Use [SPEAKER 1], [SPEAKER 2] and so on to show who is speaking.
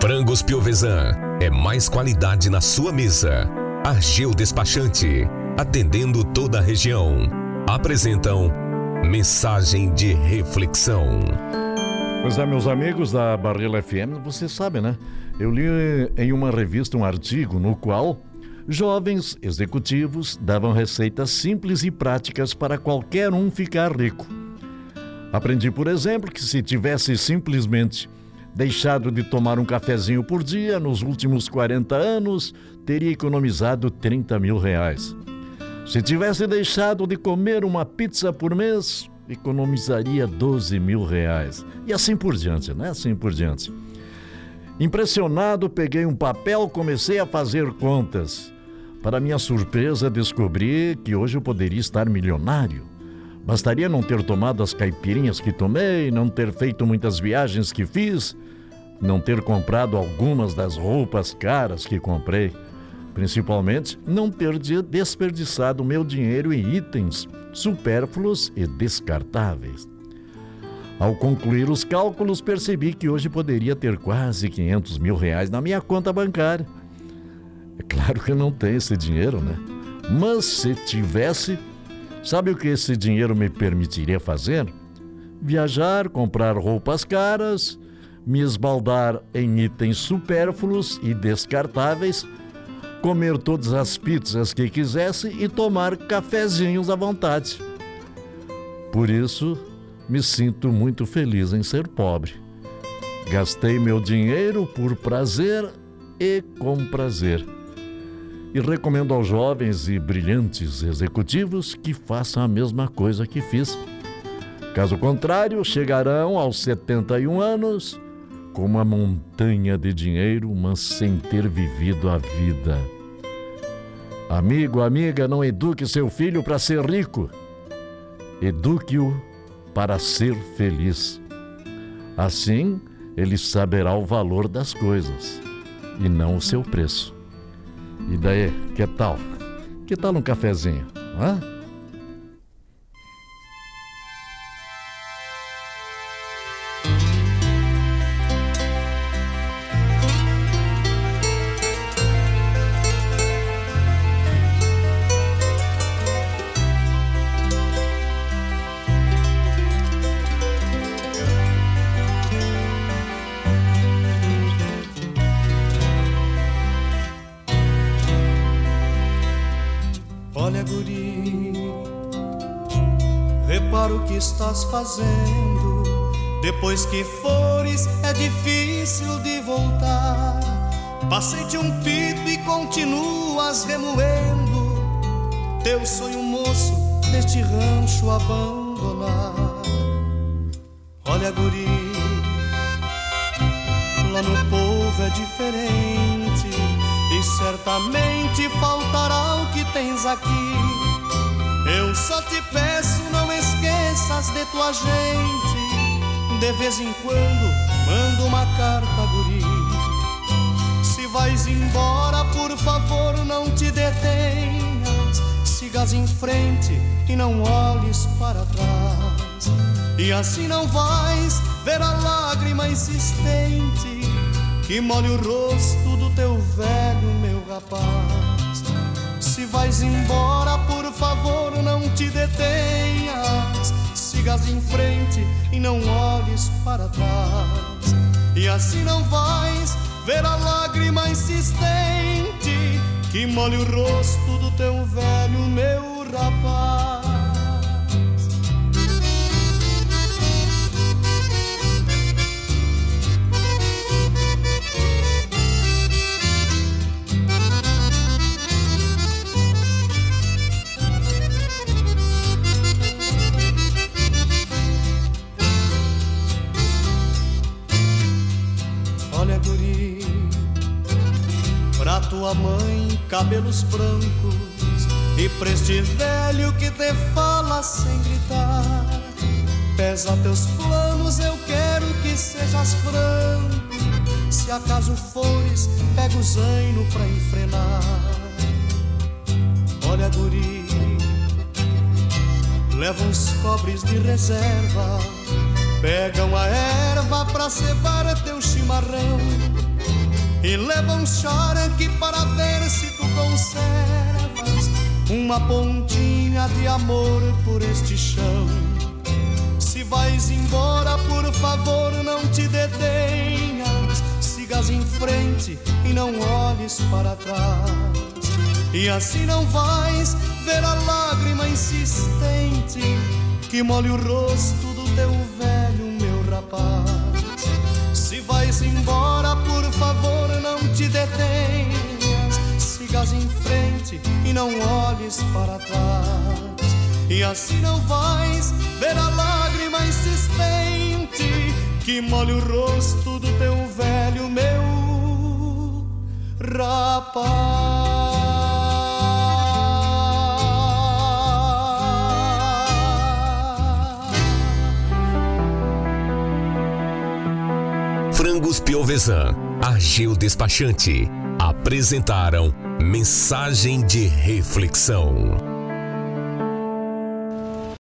[SPEAKER 1] Frangos Piovesan é mais qualidade na sua mesa. Argeu Despachante, atendendo toda a região. Apresentam Mensagem de Reflexão.
[SPEAKER 2] Pois é, meus amigos da Barreira FM, você sabe, né? Eu li em uma revista um artigo no qual jovens executivos davam receitas simples e práticas para qualquer um ficar rico. Aprendi, por exemplo, que se tivesse simplesmente deixado de tomar um cafezinho por dia nos últimos 40 anos, teria economizado 30 mil reais. Se tivesse deixado de comer uma pizza por mês, economizaria 12 mil reais. E assim por diante, né? Assim por diante. Impressionado, peguei um papel, comecei a fazer contas. Para minha surpresa, descobri que hoje eu poderia estar milionário. Bastaria não ter tomado as caipirinhas que tomei, não ter feito muitas viagens que fiz, não ter comprado algumas das roupas caras que comprei. Principalmente, não ter desperdiçado meu dinheiro em itens supérfluos e descartáveis. Ao concluir os cálculos, percebi que hoje poderia ter quase 500 mil reais na minha conta bancária. É claro que eu não tenho esse dinheiro, né? Mas se tivesse, sabe o que esse dinheiro me permitiria fazer? Viajar, comprar roupas caras, me esbaldar em itens supérfluos e descartáveis, comer todas as pizzas que quisesse e tomar cafezinhos à vontade. Por isso, me sinto muito feliz em ser pobre. Gastei meu dinheiro por prazer e com prazer. E recomendo aos jovens e brilhantes executivos que façam a mesma coisa que fiz. Caso contrário, chegarão aos 71 anos com uma montanha de dinheiro, mas sem ter vivido a vida. Amigo, amiga, não eduque seu filho para ser rico. Eduque-o para ser feliz. Assim, ele saberá o valor das coisas e não o seu preço. E daí, que tal? Que tal um cafezinho? Hã?
[SPEAKER 3] Olha, guri, repara o que estás fazendo. Depois que fores é difícil de voltar. Passei-te um pito e continuas remoendo teu sonho moço deste rancho abandonar. Olha, guri, lá no povo é diferente e certamente faltará o que tens aqui. Eu só te peço, não esqueças de tua gente. De vez em quando mando uma carta, guri. Se vais embora, por favor, não te detenhas. Sigas em frente e não olhes para trás. E assim não vais ver a lágrima insistente que molhe o rosto do teu velho, meu rapaz. Se vais embora, por favor, não te detenhas. Sigas em frente e não olhes para trás. E assim não vais ver a lágrima insistente que molhe o rosto do teu velho, meu rapaz. Olha, guri, pra tua mãe cabelos brancos e pra este velho que te fala sem gritar, pesa teus planos, eu quero que sejas franco. Se acaso fores, pega o zaino pra enfrenar. Olha, guri, leva uns cobres de reserva, pega uma erva pra cevar teu chimarrão. e leva um charque para ver se tu conservas uma pontinha de amor por este chão. Se vais embora, por favor, não te detenhas, sigas em frente e não olhes para trás. E assim não vais ver a lágrima insistente que molhe o rosto do teu velho, meu rapaz. Se vais embora, por favor, não te detenhas, sigas em frente e não olhes para trás. E assim não vais ver a lágrima insistente que molhe o rosto do teu velho, meu rapaz.
[SPEAKER 1] Frangos Piovesan, Ageu Despachante, apresentaram Mensagem de Reflexão.